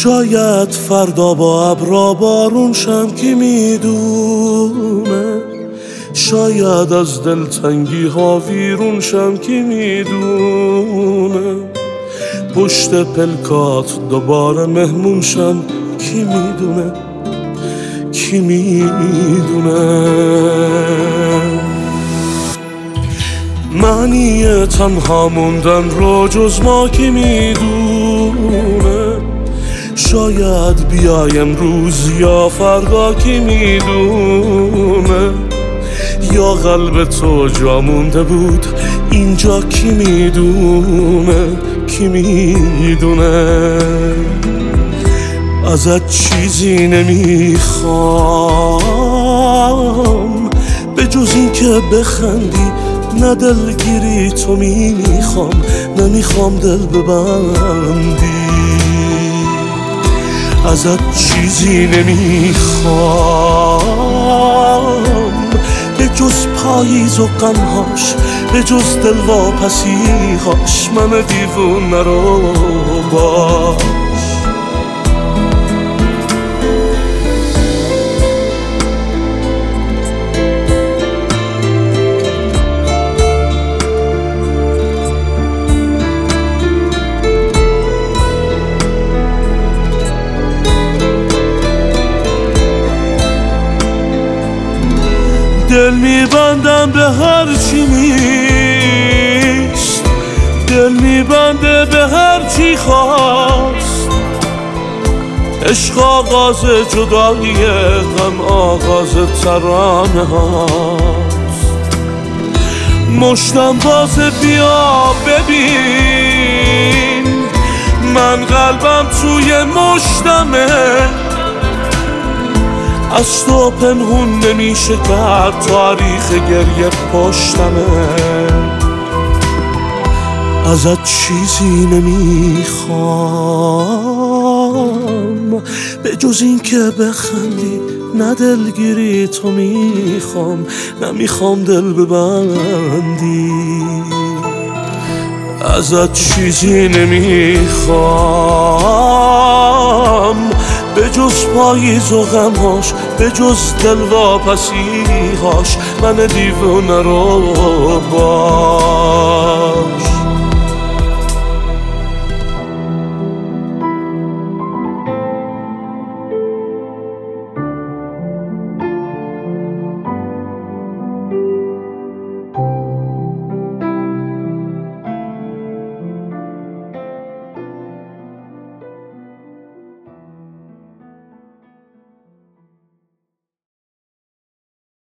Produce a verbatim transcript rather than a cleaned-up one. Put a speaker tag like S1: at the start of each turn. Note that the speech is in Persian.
S1: شاید فردا با ابرا بارون شم کی میدونه، شاید از دلتنگی ها ویرون شم کی میدونه، پشت پلکات دوباره مهمون شم کی میدونه، کی میدونه. معنی تنها موندن رو جز ما کی میدونه، شاید بیای امروز یا فردا کی میدونه، یا قلب تو جا مونده بود اینجا کی میدونه، کی میدونه. ازت چیزی نمیخوام به جز این که بخندی، نه دلگیری تو میخوام، نمیخوام دل ببندی. ازت چیزی نمیخوام به جز پاییز و غمهاش، به جز دلواپسیهاش، من دیوونه رو باش. دل میبندم به هر چی نیست، دل میبنده به هر چی خواست. عشق آغاز جدایی، غم آغاز ترانه هاست. مشتم باز بیا ببین، من قلبم توی مشتمه، از تو پنهون نمیشه کرد تاریخ گریه پشتمه. ازت چیزی نمیخوام به جز این که بخندی، نه دلگیری تو میخوام، نمیخوام دل ببندی. ازت چیزی نمیخوام به جز پاییز و غمهاش، به جز دلواپسیهاش، من دیوونه رو باش.